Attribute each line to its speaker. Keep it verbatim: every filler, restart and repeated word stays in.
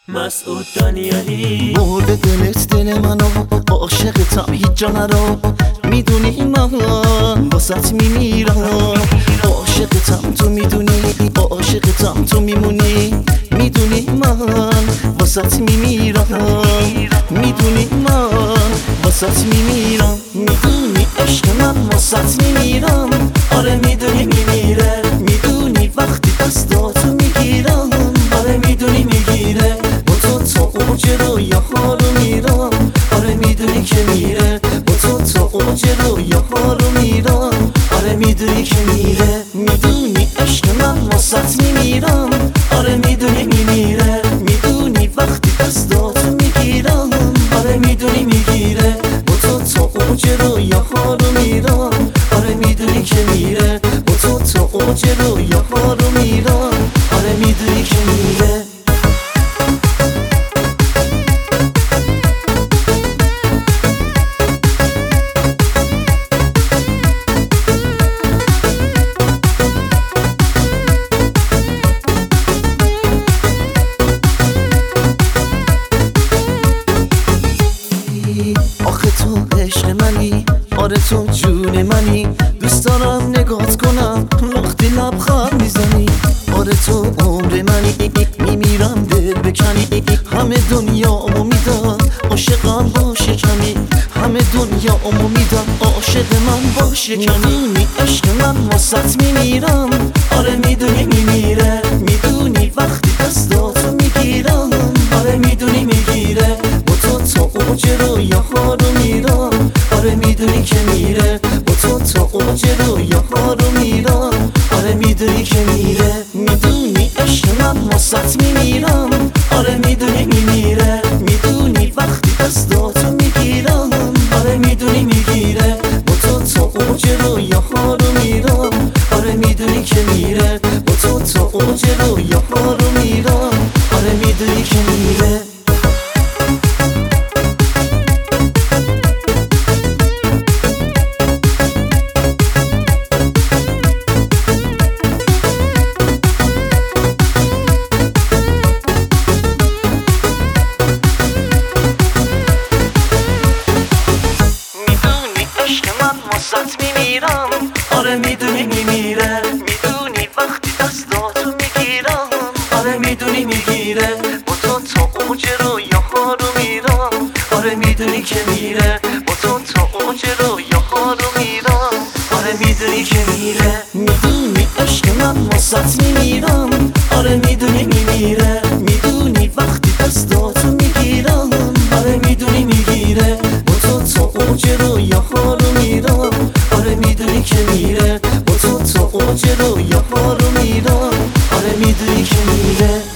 Speaker 1: مسعود دانیالی
Speaker 2: مرده دلت دل منو عاشقتم هیچ جا نرو میدونی من واسط میمیرم عاشقتم تو میدونی عاشقتم تو میمونی میدونی من واسط میمیرم میدونی من واسط میمیرم میدونی عشق من واسط میمیرم آره میدونی میمیره میدونی وقتی دستاتو میگیرم آره میدونی میگیره با تو تا اوج رویا ها رو میرم آره میدونی که میره با تو تا اوج رویا ها رو میرم آره میدونی که میره میدونی عشق من واسط میمیرم آره میدونی میمیره میدونی وقتی دستاتو میگیرم آره میدونی میگیره با تو تا اوج رویا ها رو میرم آره میدونی که میره با تو تا اوج رویا ها رو میرم آره میدونی که میره آخه تو عشق منی آره تو جون منی دوست دارم نگات کنم وقتی لبخند میزنی آره تو عمر منی میمیرم دل بکنی همه دنیامو میدم عاشقم باشه کمی همه دنیامو میدم عاشق من باشه کمی عشق من واسط میمیرم آره میدونی میمیره میدونی وقتی دستاتو میگیرم آره میدونی میگیره با تو تا اوج رویا ها رو میرم آره میدونی که میره با تو تا اوج رویا ها رو میرم آره میدونی که میره میدونی عشق من واسط میمیرم آره میدونی میمیره میدونی وقتی دستاتو میگیرم آره میدونی میگیره با تو تا اوج رویا ها رو میرم آره میدونی که میره با تو تا اوج رویا ها رو میرم آره میدونی که میره عشق من واسط میمیرم آره میدونی میمیره میدونی وقتی دستاتو میگیرم آره میدونی میگیره با تو تا اوج رویا ها رو میرم آره میدونی که میره با تو تا اوج رویا ها رو میرم آره میدونی که میره میدونی عشق من واسط میمیرم آره میدونی میمیره میدونی وقتی دستاتو میگیرم آره میدونی میگیره با تو تا اوج رویا ها رو میرم آره میدونی که میره با تو تا اوج رویا ها رو میرم آره میدونی که میره